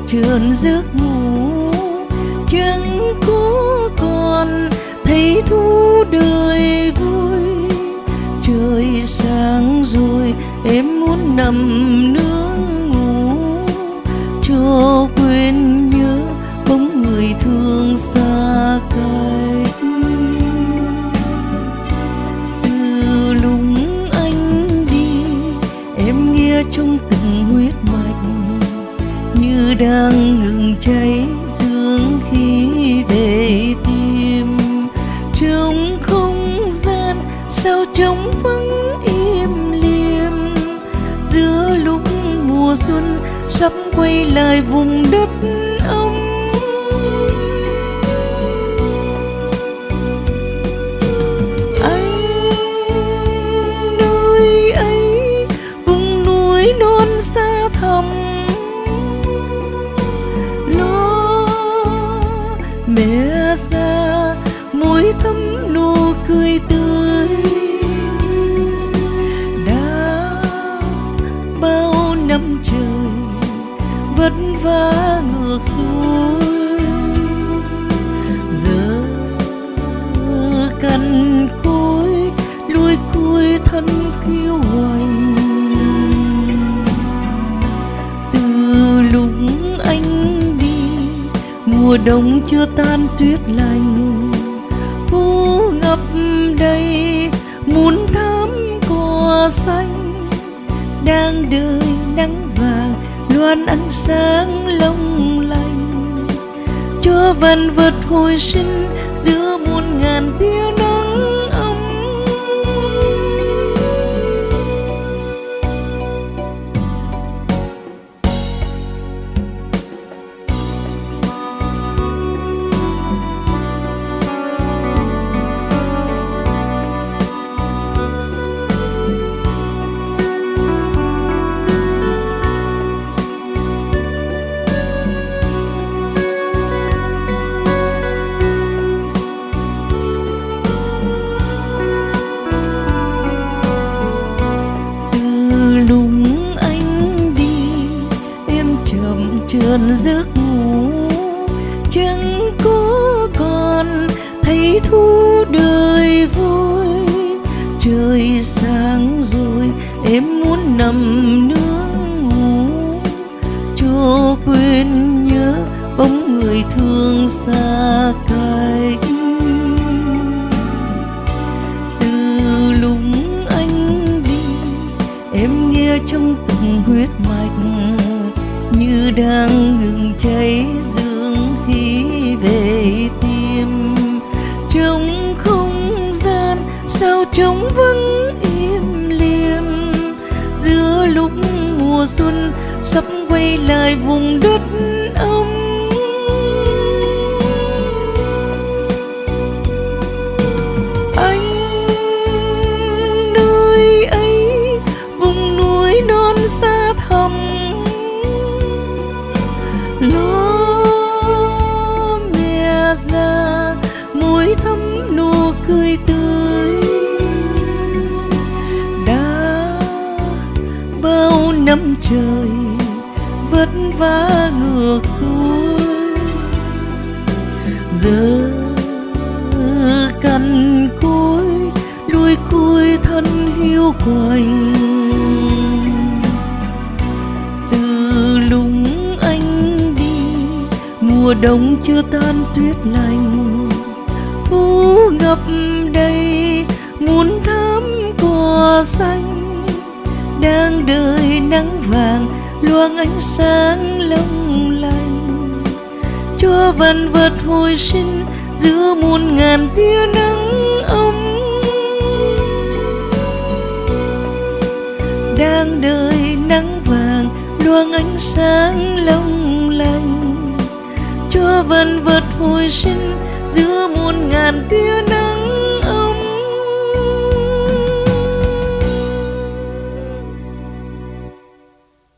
trơn giấc ngủ, chẳng có còn thấy thu đời vui. Trời sáng rồi em muốn nằm nướng ngủ, cho quên nhớ bóng người thương xa cách. Từ lúc anh đi em nghe trong từng huyết mạch như đang ngừng cháy dương khí về tim. Trong không gian sao trống vắng im liềm, giữa lúc mùa xuân sắp quay lại vùng đất ấm. Anh nơi ấy vùng núi non xa thẳm, lo mẹ già môi thắm nụ cười tươi. Đã bao năm trời vất vả ngược xuôi, giờ cằn cối lùi cui thân kiêu hoành. Từ lúc anh đi mùa đông chưa tan tuyết lạnh, phố ngập đầy muốn thắm cỏ xanh, đang đợi nắng vàng loan ánh sáng long lanh, cho vạn vật hồi sinh giữa muôn ngàn tia nắng ấm. Trơn giấc ngủ, chẳng có còn thấy thu đời vui. Trời sáng rồi em muốn nằm nướng ngủ, cho quên nhớ bóng người thương xa cách. Từ lúc anh đi em nghe trong từng huyết mạch như đang ngừng cháy dương khí về tim. Trong không gian sao trống vắng im liềm, giữa lúc mùa xuân sắp quay lại vùng đất ấm. Anh nơi ấy vùng núi non xa thẳm, lo mẹ già môi thắm nụ cười tươi. Đã bao năm trời vất vả ngược xuôi, giờ cằn cối lùi cui thân hiu quạnh. Từ lúc mùa đông chưa tan tuyết lạnh, phố ngập đầy muốn thắm cỏ xanh, đang đợi nắng vàng loang ánh sáng long lanh, cho vạn vật hồi sinh giữa muôn ngàn tia nắng ấm. Đang đợi nắng vàng loang ánh sáng long lanh, cho vạn vật hồi sinh giữa muôn ngàn tia nắng.